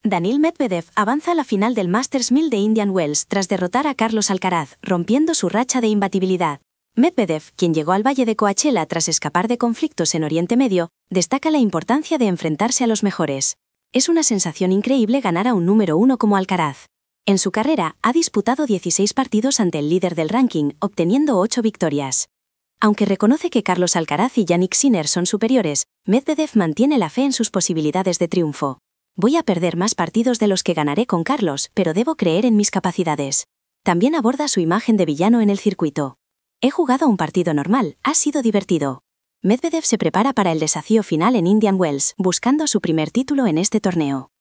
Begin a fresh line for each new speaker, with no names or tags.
Daniil Medvedev avanza a la final del Masters 1000 de Indian Wells tras derrotar a Carlos Alcaraz, rompiendo su racha de imbatibilidad. Medvedev, quien llegó al Valle de Coachella tras escapar de conflictos en Oriente Medio, destaca la importancia de enfrentarse a los mejores. Es una sensación increíble ganar a un número 1 como Alcaraz. En su carrera, ha disputado 16 partidos ante el líder del ranking, obteniendo 8 victorias. Aunque reconoce que Carlos Alcaraz y Jannik Sinner son superiores, Medvedev mantiene la fe en sus posibilidades de triunfo. Voy a perder más partidos de los que ganaré con Carlos, pero debo creer en mis capacidades. También aborda su imagen de villano en el circuito. He jugado un partido normal, ha sido divertido. Medvedev se prepara para el desafío final en Indian Wells, buscando su primer título en este torneo.